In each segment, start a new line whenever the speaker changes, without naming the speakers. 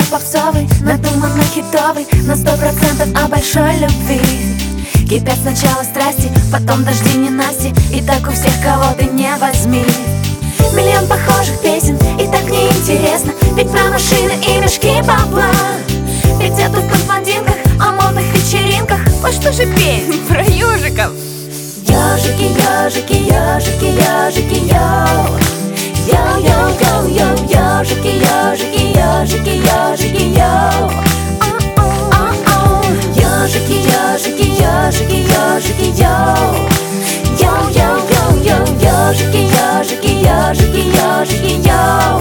попсовый, надуманно хитовый, на 100% о большой любви. Кипят сначала страсти, потом дожди ненасти, и так у всех, кого ты не возьми. Миллион похожих песен, и так неинтересно, ведь про машины и мешки бабла. Ведь где-то в блондинках, о модных вечеринках. Вот что же петь про ёжиков? Ёжики, ёжики, ёжики, ёжики, йоу. Йоу-йоу-йоу-йоу, ёжики, ёжики, ёжики, ёжики, йоу. Ёжики, ёжики, ёжики, ёжики, йоу. Йоу-йоу-йоу-йоу, ёжики, ёжики, ёжики, ёжики, йоу.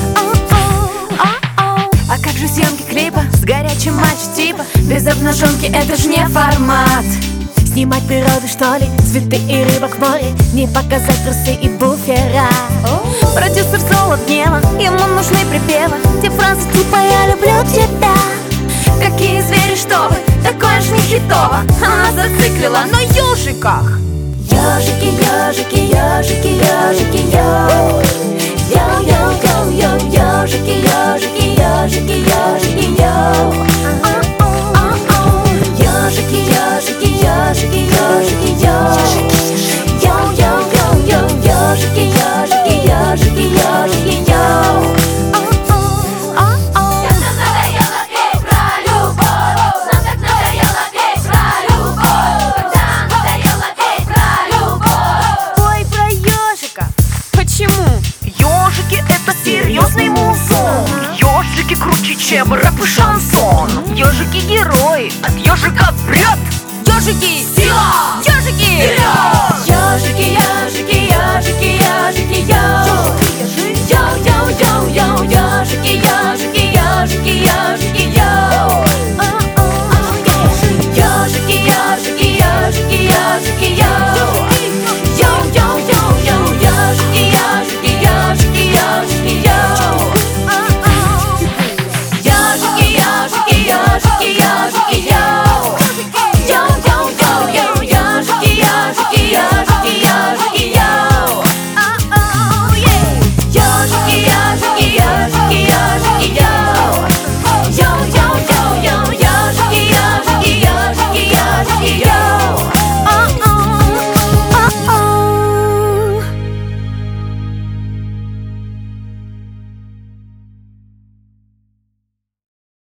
А как же съемки клипа с горячим матч типа? Без обнаженки это ж не формат. Снимать природу, что ли, цветы и рыбок в море, не показать трусы и буфера. Продюсер соло гнева, ему нужны припевы, те фразы типа «я люблю тебя». Какие звери, что вы, такое ж не хитово. Она зациклила на ёжиках. Ёжики, ёжики, ёжики, ёжики, йоу. Йоу-йоу-йоу-йоу, ёжики, ёжики, ёжики, ёжики, йоу. Ёжики, ёжики, ёжики, ёжики,